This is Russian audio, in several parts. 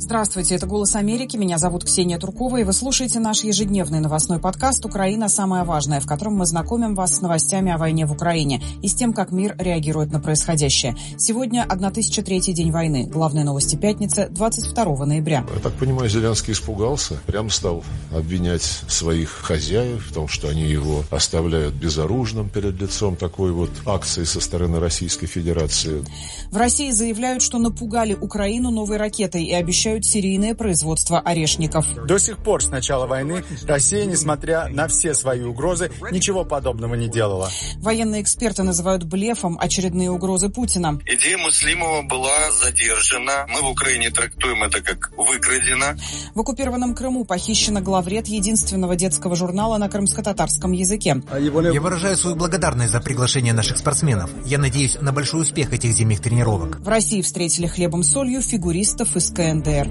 Здравствуйте, это «Голос Америки». Меня зовут Ксения Туркова, и вы слушаете наш ежедневный новостной подкаст «Украина. Самое важное», в котором мы знакомим вас с новостями о войне в Украине и с тем, как мир реагирует на происходящее. Сегодня 1003-й день войны. Главные новости пятницы, 22 ноября. Я так понимаю, Зеленский испугался, прям стал обвинять своих хозяев в том, что они его оставляют безоружным перед лицом такой вот акции со стороны Российской Федерации. В России заявляют, что напугали Украину новой ракетой и обещают серийное производство орешников. До сих пор с начала войны Россия, несмотря на все свои угрозы, ничего подобного не делала. Военные эксперты называют блефом очередные угрозы Путина. Идея Муслимова была задержана. Мы в Украине трактуем это как выкрадено. В оккупированном Крыму похищена главред единственного детского журнала на крымско-татарском языке. Я выражаю свою благодарность за приглашение наших спортсменов. Я надеюсь на большой успех этих зимних тренировок. В России встретили хлебом-солью фигуристов из КНДР.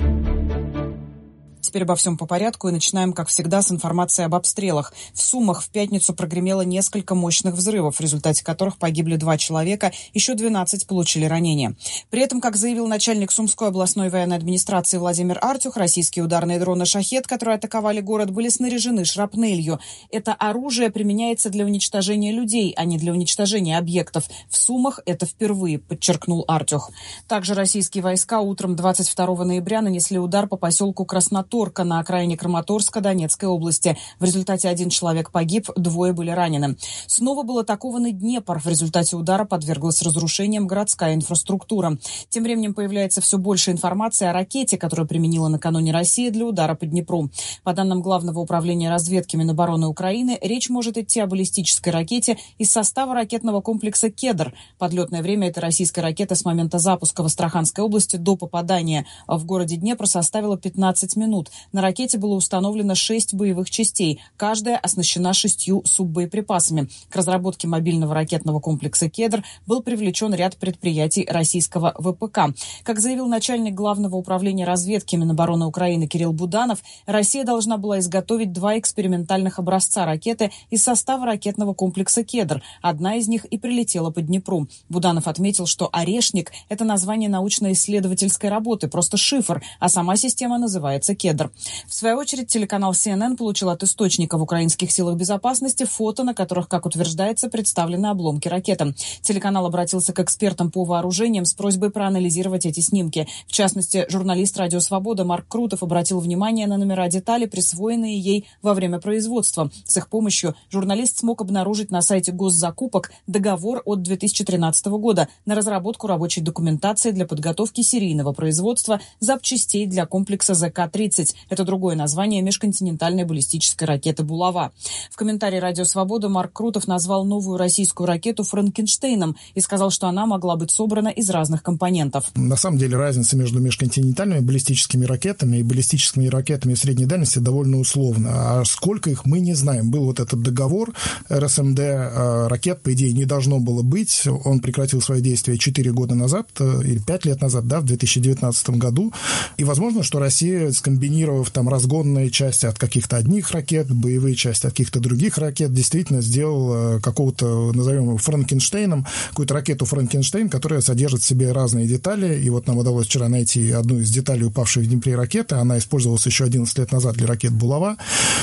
Теперь обо всем по порядку и начинаем, как всегда, с информации об обстрелах. В Сумах в пятницу прогремело несколько мощных взрывов, в результате которых погибли 2 человека, еще 12 получили ранения. При этом, как заявил начальник Сумской областной военной администрации Владимир Артюх, российские ударные дроны «Шахед», которые атаковали город, были снаряжены шрапнелью. Это оружие применяется для уничтожения людей, а не для уничтожения объектов. В Сумах это впервые, подчеркнул Артюх. Также российские войска утром 22 ноября нанесли удар по поселку Красноторка на окраине Краматорска Донецкой области. В результате 1 человек погиб, 2 были ранены. Снова был атакован и Днепр. В результате удара подверглась разрушениям городская инфраструктура. Тем временем появляется все больше информации о ракете, которую применила накануне Россия для удара по Днепру. По данным Главного управления разведки Минобороны Украины, речь может идти о баллистической ракете из состава ракетного комплекса «Кедр». Подлетное время этой российской ракеты с момента запуска в Астраханской области до попадания в городе Днепр составило 15 минут. На ракете было установлено 6 боевых частей. Каждая оснащена 6 суббоеприпасами. К разработке мобильного ракетного комплекса «Кедр» был привлечен ряд предприятий российского ВПК. Как заявил начальник Главного управления разведки Минобороны Украины Кирилл Буданов, Россия должна была изготовить 2 экспериментальных образца ракеты из состава ракетного комплекса «Кедр». Одна из них и прилетела по Днепру. Буданов отметил, что «Орешник» — это название научно-исследовательской работы, просто шифр, а сама система называется «Кедр». В свою очередь, телеканал CNN получил от источника в украинских силах безопасности фото, на которых, как утверждается, представлены обломки ракеты. Телеканал обратился к экспертам по вооружениям с просьбой проанализировать эти снимки. В частности, журналист «Радио Свобода» Марк Крутов обратил внимание на номера деталей, присвоенные ей во время производства. С их помощью журналист смог обнаружить на сайте госзакупок договор от 2013 года на разработку рабочей документации для подготовки серийного производства запчастей для комплекса ЗК-30. Это другое название межконтинентальной баллистической ракеты «Булава». В комментарии «Радио Свобода» Марк Крутов назвал новую российскую ракету «Франкенштейном» и сказал, что она могла быть собрана из разных компонентов. На самом деле разница между межконтинентальными баллистическими ракетами и баллистическими ракетами средней дальности довольно условна. А сколько их, мы не знаем. Был вот этот договор РСМД, ракет, по идее, не должно было быть. Он прекратил свои действия 4 года назад, или 5 лет назад, в 2019 году. И возможно, что Россия, скомбинировав там разгонные части от каких-то одних ракет, боевые части от каких-то других ракет, действительно сделал какого-то, назовем его, Франкенштейном, какую-то ракету Франкенштейн, которая содержит в себе разные детали. И вот нам удалось вчера найти одну из деталей упавшей в Днепре ракеты. Она использовалась еще 11 лет назад для ракет «Булава».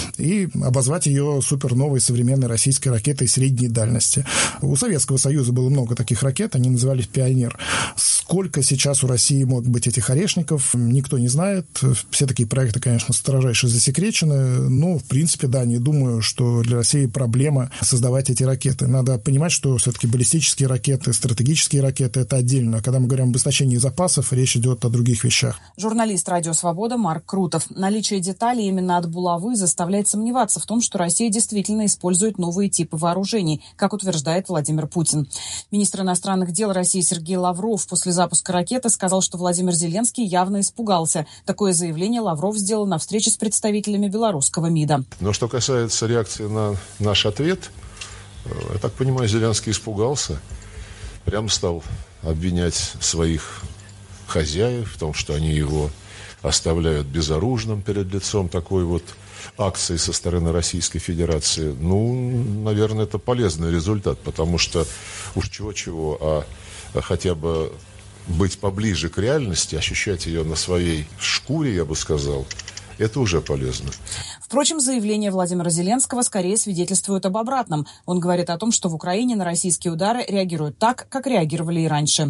И обозвать ее суперновой современной российской ракетой средней дальности. У Советского Союза было много таких ракет, они назывались «Пионер». Сколько сейчас у России могут быть этих орешников, никто не знает. Все такие проекты, конечно, строжайше засекречены, но, в принципе, да, не думаю, что для России проблема создавать эти ракеты. Надо понимать, что все-таки баллистические ракеты, стратегические ракеты — это отдельно. Когда мы говорим об истощении запасов, речь идет о других вещах. Журналист «Радио Свобода» Марк Крутов. Наличие деталей именно от «Булавы» заставляет сомневаться в том, что Россия действительно использует новые типы вооружений, как утверждает Владимир Путин. Министр иностранных дел России Сергей Лавров после запуска ракеты сказал, что Владимир Зеленский явно испугался. Такое заявление Лавров сделал на встрече с представителями белорусского МИДа. Но что касается реакции на наш ответ, я так понимаю, Зеленский испугался, прям стал обвинять своих хозяев в том, что они его оставляют безоружным перед лицом такой вот акции со стороны Российской Федерации. Ну, наверное, это полезный результат, потому что уж чего-чего, а хотя бы быть поближе к реальности, ощущать ее на своей шкуре, я бы сказал, это уже полезно. Впрочем, заявление Владимира Зеленского скорее свидетельствует об обратном. Он говорит о том, что в Украине на российские удары реагируют так, как реагировали и раньше.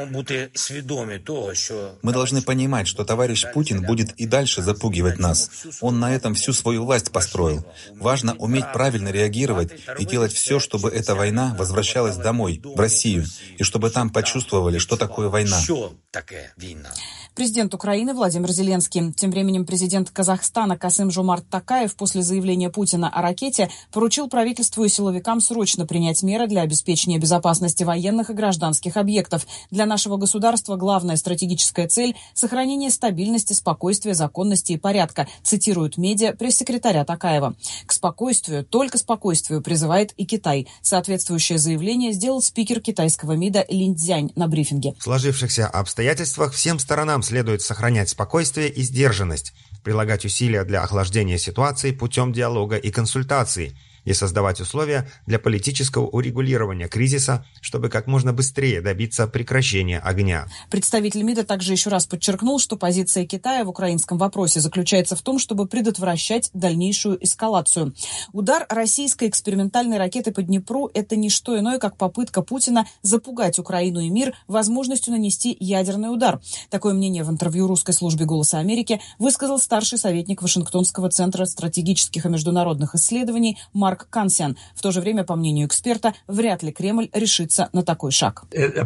Мы должны понимать, что товарищ Путин будет и дальше запугивать нас. Он на этом всю свою власть построил. Важно уметь правильно реагировать и делать все, чтобы эта война возвращалась домой, в Россию, и чтобы там почувствовали, что такое война. Президент Украины Владимир Зеленский. Тем временем президент Казахстана Касым-Жомарт Токаев после заявления Путина о ракете поручил правительству и силовикам срочно принять меры для обеспечения безопасности военных и гражданских объектов. Для нашего государства главная стратегическая цель – сохранение стабильности, спокойствия, законности и порядка, цитирует медиа пресс-секретаря Токаева. К спокойствию, только спокойствию призывает и Китай. Соответствующее заявление сделал спикер китайского МИДа Лин Цзянь на брифинге. В сложившихся обстоятельствах всем сторонам следует сохранять спокойствие и сдержанность, прилагать усилия для охлаждения ситуации путем диалога и консультаций и создавать условия для политического урегулирования кризиса, чтобы как можно быстрее добиться прекращения огня. Представитель МИДа также еще раз подчеркнул, что позиция Китая в украинском вопросе заключается в том, чтобы предотвращать дальнейшую эскалацию. Удар российской экспериментальной ракеты по Днепру – это не что иное, как попытка Путина запугать Украину и мир возможностью нанести ядерный удар. Такое мнение в интервью русской службе «Голоса Америки» высказал старший советник Вашингтонского центра стратегических и международных исследований Марк Кансян. В то же время, по мнению эксперта, вряд ли Кремль решится на такой шаг.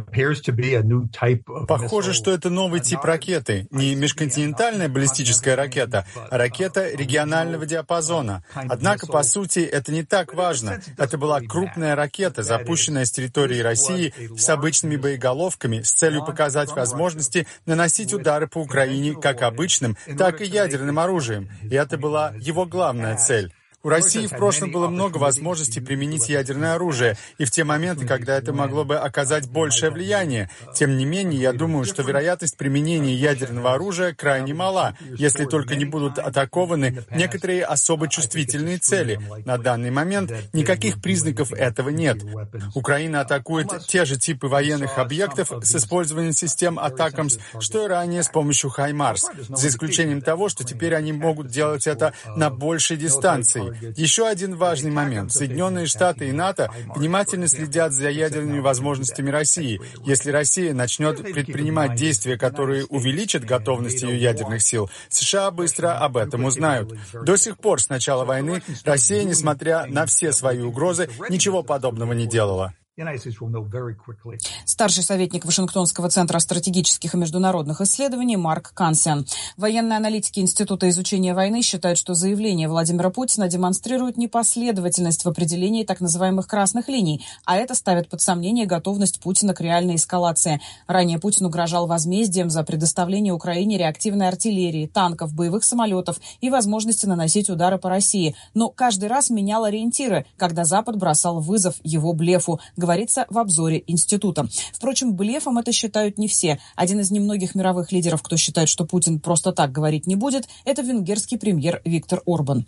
Похоже, что это новый тип ракеты. Не межконтинентальная баллистическая ракета, а ракета регионального диапазона. Однако, по сути, это не так важно. Это была крупная ракета, запущенная с территории России с обычными боеголовками с целью показать возможности наносить удары по Украине как обычным, так и ядерным оружием. И это была его главная цель. У России в прошлом было много возможностей применить ядерное оружие, и в те моменты, когда это могло бы оказать большее влияние. Тем не менее, я думаю, что вероятность применения ядерного оружия крайне мала, если только не будут атакованы некоторые особо чувствительные цели. На данный момент никаких признаков этого нет. Украина атакует те же типы военных объектов с использованием систем «Атакамс», что и ранее с помощью «Хаймарс», за исключением того, что теперь они могут делать это на большей дистанции. Еще один важный момент. Соединенные Штаты и НАТО внимательно следят за ядерными возможностями России. Если Россия начнет предпринимать действия, которые увеличат готовность ее ядерных сил, США быстро об этом узнают. До сих пор с начала войны Россия, несмотря на все свои угрозы, ничего подобного не делала. Старший советник Вашингтонского центра стратегических и международных исследований Марк Кансян. Военные аналитики Института изучения войны считают, что заявление Владимира Путина демонстрирует непоследовательность в определении так называемых красных линий, а это ставит под сомнение готовность Путина к реальной эскалации. Ранее Путин угрожал возмездием за предоставление Украине реактивной артиллерии, танков, боевых самолетов и возможности наносить удары по России. Но каждый раз менял ориентиры, когда Запад бросал вызов его блефу, говорится в обзоре института. Впрочем, блефом это считают не все. Один из немногих мировых лидеров, кто считает, что Путин просто так говорить не будет, это венгерский премьер Виктор Орбан.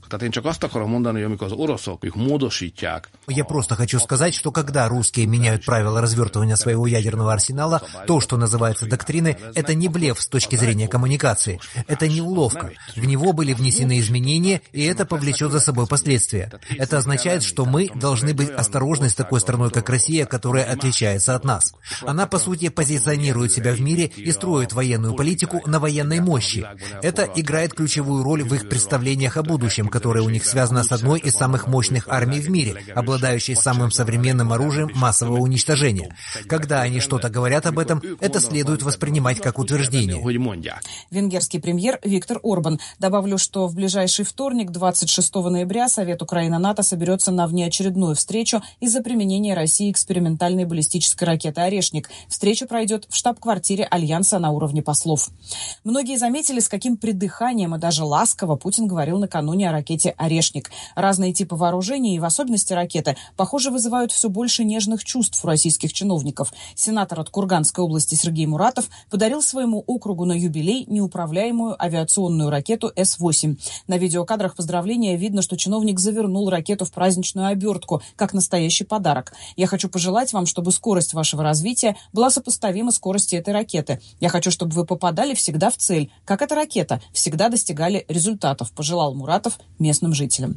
Я просто хочу сказать, что когда русские меняют правила развертывания своего ядерного арсенала, то, что называется доктриной, это не блеф с точки зрения коммуникации. Это не уловка. В него были внесены изменения, и это повлечет за собой последствия. Это означает, что мы должны быть осторожны с такой страной, как Россия, которая отличается от нас. Она, по сути, позиционирует себя в мире и строит военную политику на военной мощи. Это играет ключевую роль в их представлениях о будущем, которое у них связано с одной из самых мощных армий в мире, обладающей самым современным оружием массового уничтожения. Когда они что-то говорят об этом, это следует воспринимать как утверждение. Венгерский премьер Виктор Орбан. Добавлю, что в ближайший вторник, 26 ноября, Совет Украина-НАТО соберется на внеочередную встречу из-за применения России экспериментальной баллистической ракеты «Орешник». Встреча пройдет в штаб-квартире Альянса на уровне послов. Многие заметили, с каким придыханием и даже ласково Путин говорил накануне о ракете «Орешник». Разные типы вооружений и в особенности ракеты, похоже, вызывают все больше нежных чувств у российских чиновников. Сенатор от Курганской области Сергей Муратов подарил своему округу на юбилей неуправляемую авиационную ракету С-8. На видеокадрах поздравления видно, что чиновник завернул ракету в праздничную обертку, как настоящий подарок. Я хочу хочу пожелать вам, чтобы скорость вашего развития была сопоставима скорости этой ракеты. Я хочу, чтобы вы попадали всегда в цель, как эта ракета, всегда достигали результатов, пожелал Муратов местным жителям.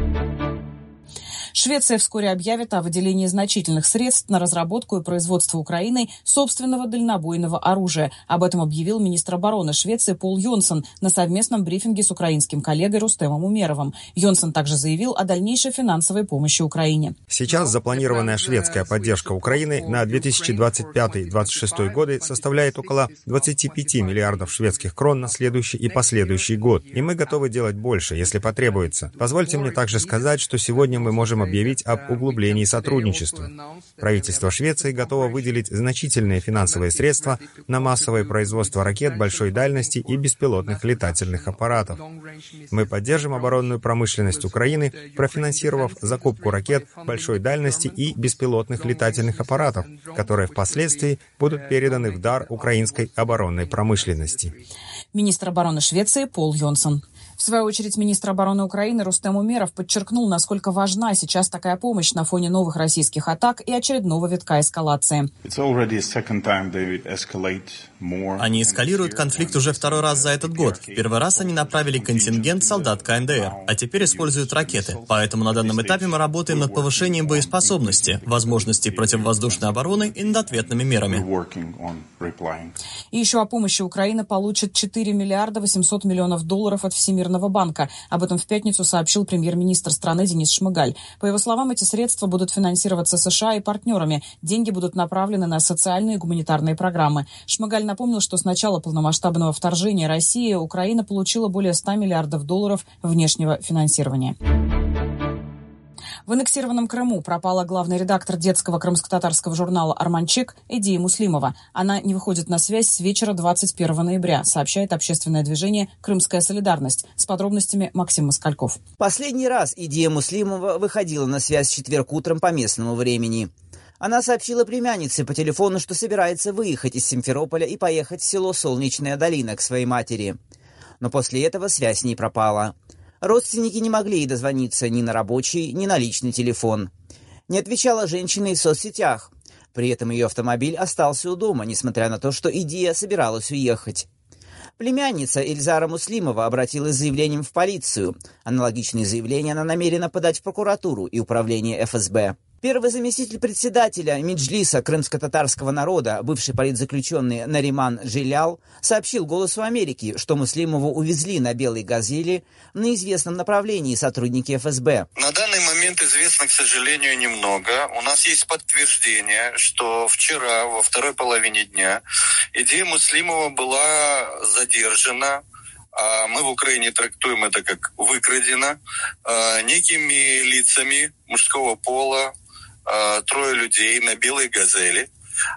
Швеция вскоре объявит о выделении значительных средств на разработку и производство Украиной собственного дальнобойного оружия. Об этом объявил министр обороны Швеции Пол Йонсон на совместном брифинге с украинским коллегой Рустемом Умеровым. Йонсон также заявил о дальнейшей финансовой помощи Украине. Сейчас запланированная шведская поддержка Украины на 2025-2026 годы составляет около 25 миллиардов шведских крон на следующий и последующий год. И мы готовы делать больше, если потребуется. Позвольте мне также сказать, что сегодня мы можем объявить об углублении сотрудничества. Правительство Швеции готово выделить значительные финансовые средства на массовое производство ракет большой дальности и беспилотных летательных аппаратов. Мы поддержим оборонную промышленность Украины, профинансировав закупку ракет большой дальности и беспилотных летательных аппаратов, которые впоследствии будут переданы в дар украинской оборонной промышленности. Министр обороны Швеции Пол Йонсон. В свою очередь, министр обороны Украины Рустем Умеров подчеркнул, насколько важна сейчас такая помощь на фоне новых российских атак и очередного витка эскалации. Они эскалируют конфликт уже второй раз за этот год. В первый раз они направили контингент солдат КНДР, а теперь используют ракеты. Поэтому на данном этапе мы работаем над повышением боеспособности, возможностей противовоздушной обороны и над ответными мерами. И еще о помощи Украина получит 4 миллиарда 800 миллионов долларов от Всемирного банка. Об этом в пятницу сообщил премьер-министр страны Денис Шмыгаль. По его словам, эти средства будут финансироваться США и партнерами. Деньги будут направлены на социальные и гуманитарные программы. Шмыгаль напомнил, что с начала полномасштабного вторжения России Украина получила более 100 миллиардов долларов внешнего финансирования. В аннексированном Крыму пропала главный редактор детского крымско-татарского журнала «Арманчик» Эдия Муслимова. Она не выходит на связь с вечера 21 ноября, сообщает общественное движение «Крымская солидарность». С подробностями Максим Москальков. Последний раз Эдия Муслимова выходила на связь в четверг утром по местному времени. Она сообщила племяннице по телефону, что собирается выехать из Симферополя и поехать в село Солнечная долина к своей матери. Но после этого связь не пропала. Родственники не могли ей дозвониться ни на рабочий, ни на личный телефон. Не отвечала женщина и в соцсетях. При этом ее автомобиль остался у дома, несмотря на то, что Эдия собиралась уехать. Племянница Эльзара Муслимова обратилась с заявлением в полицию. Аналогичные заявления она намерена подать в прокуратуру и управление ФСБ. Первый заместитель председателя Меджлиса крымско-татарского народа, бывший политзаключенный Нариман Джилял, сообщил «Голосу Америки», что Муслимову увезли на белой «Газели» на известном направлении сотрудники ФСБ. На данный момент известно, к сожалению, немного. У нас есть подтверждение, что вчера, во второй половине дня, Эдия Муслимова была задержана, а мы в Украине трактуем это как выкрадено, некими лицами мужского пола, 3 людей на белой «Газели»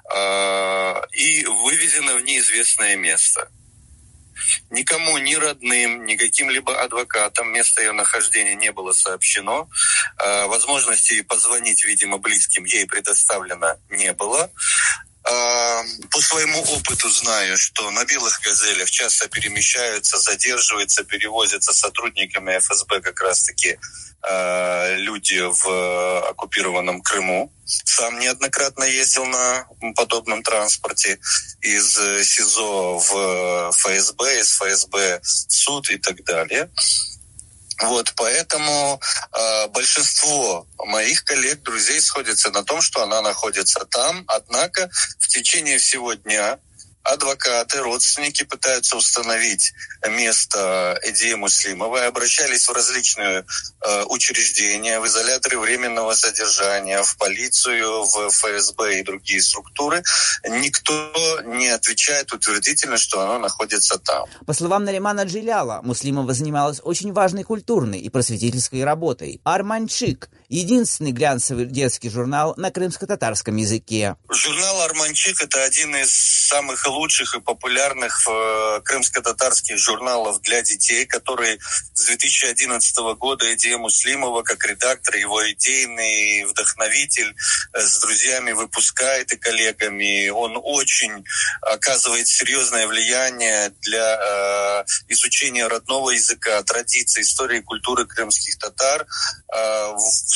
и вывезено в неизвестное место. Никому, ни родным, ни каким-либо адвокатам место ее нахождения не было сообщено. Возможности позвонить, видимо, близким ей предоставлено не было. По своему опыту знаю, что на белых «Газелях» часто перемещаются, задерживаются, перевозятся сотрудниками ФСБ как раз-таки люди в оккупированном Крыму. Сам неоднократно ездил на подобном транспорте из СИЗО в ФСБ, из ФСБ в суд и так далее. Вот, поэтому большинство моих коллег, друзей сходятся на том, что она находится там. Однако в течение всего дня адвокаты, родственники пытаются установить место Эдии Муслимовой, обращались в различные учреждения, в изоляторы временного содержания, в полицию, в ФСБ и другие структуры. Никто не отвечает утвердительно, что она находится там. По словам Наримана Джиляла, Муслимова занималась очень важной культурной и просветительской работой. «Арманчик» — единственный глянцевый детский журнал на крымско-татарском языке. Журнал «Арманчик» — это один из самых лучших и популярных крымско-татарских журналов для детей, который с 2011 года Эдия Муслимова, как редактор, его идейный вдохновитель, с друзьями выпускает и коллегами. Он очень оказывает серьезное влияние для изучения родного языка, традиций, истории и культуры крымских татар в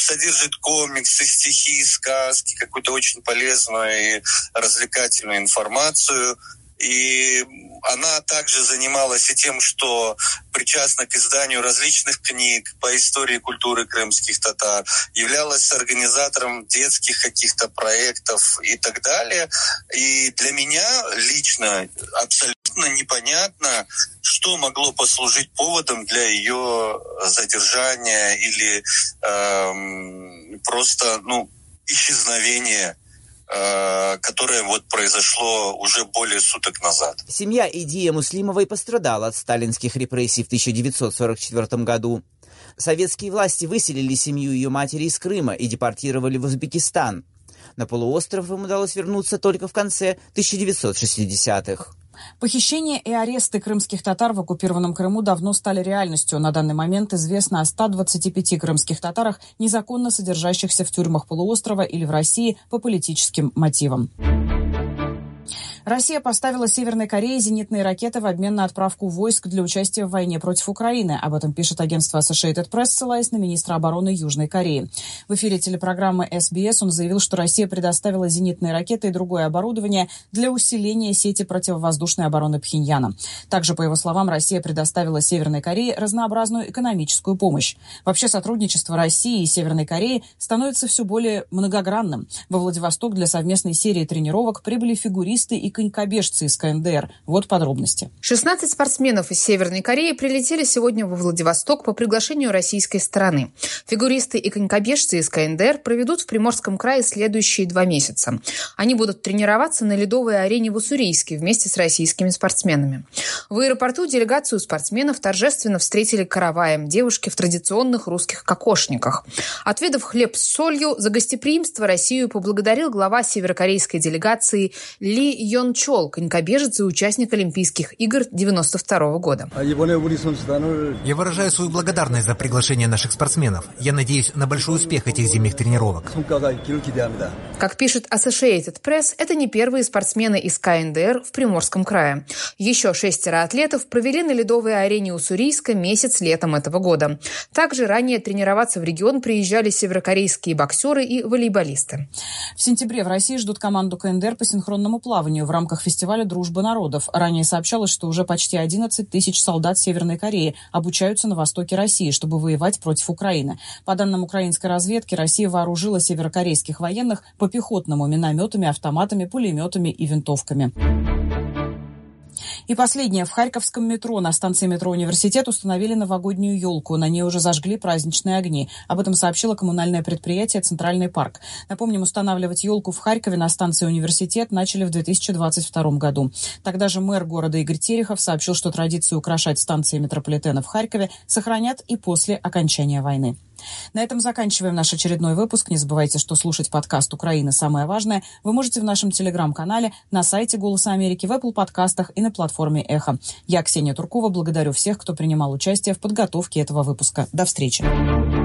содержит комиксы, стихи, сказки, какую-то очень полезную и развлекательную информацию. И она также занималась и тем, что причастна к изданию различных книг по истории и культуры крымских татар, являлась организатором детских каких-то проектов и так далее. И для меня лично абсолютно непонятно, что могло послужить поводом для ее задержания или просто исчезновения, которое произошло уже более суток назад. Семья Идия Муслимовой пострадала от сталинских репрессий в 1944 году. Советские власти выселили семью ее матери из Крыма и депортировали в Узбекистан. На полуостров им удалось вернуться только в конце 1960-х. Похищение и аресты крымских татар в оккупированном Крыму давно стали реальностью. На данный момент известно о 125 крымских татарах, незаконно содержащихся в тюрьмах полуострова или в России по политическим мотивам. Россия поставила Северной Корее зенитные ракеты в обмен на отправку войск для участия в войне против Украины. Об этом пишет агентство Associated Press, ссылаясь на министра обороны Южной Кореи. В эфире телепрограммы SBS он заявил, что Россия предоставила зенитные ракеты и другое оборудование для усиления сети противовоздушной обороны Пхеньяна. Также, по его словам, Россия предоставила Северной Корее разнообразную экономическую помощь. Вообще, сотрудничество России и Северной Кореи становится все более многогранным. Во Владивосток для совместной серии тренировок прибыли фигуристы и конькобежцы из КНДР. Вот подробности. 16 спортсменов из Северной Кореи прилетели сегодня во Владивосток по приглашению российской стороны. Фигуристы и конькобежцы из КНДР проведут в Приморском крае следующие 2 месяца. Они будут тренироваться на ледовой арене в Уссурийске вместе с российскими спортсменами. В аэропорту делегацию спортсменов торжественно встретили караваем девушки в традиционных русских кокошниках. Отведав хлеб с солью, за гостеприимство Россию поблагодарил глава северокорейской делегации Ли Йон Чол, конькобежец и участник Олимпийских игр 1992 года. Я выражаю свою благодарность за приглашение наших спортсменов. Я надеюсь на большой успех этих зимних тренировок. Как пишет Associated Press, это не первые спортсмены из КНДР в Приморском крае. Еще 6 атлетов провели на ледовой арене Уссурийска месяц летом этого года. Также ранее тренироваться в регион приезжали северокорейские боксеры и волейболисты. В сентябре в России ждут команду КНДР по синхронному плаванию в рамках фестиваля «Дружба народов». Ранее сообщалось, что уже почти 11 тысяч солдат Северной Кореи обучаются на востоке России, чтобы воевать против Украины. По данным украинской разведки, Россия вооружила северокорейских военных по пехотному минометами, автоматами, пулеметами и винтовками. И последнее. В Харьковском метро на станции метро «Университет» установили новогоднюю елку. На ней уже зажгли праздничные огни. Об этом сообщило коммунальное предприятие «Центральный парк». Напомним, устанавливать елку в Харькове на станции «Университет» начали в 2022 году. Тогда же мэр города Игорь Терехов сообщил, что традицию украшать станции метрополитена в Харькове сохранят и после окончания войны. На этом заканчиваем наш очередной выпуск. Не забывайте, что слушать подкаст «Украина. Самое важное» вы можете в нашем телеграм-канале, на сайте «Голоса Америки», в Apple подкастах и на платформе «Эхо». Я, Ксения Туркова, благодарю всех, кто принимал участие в подготовке этого выпуска. До встречи.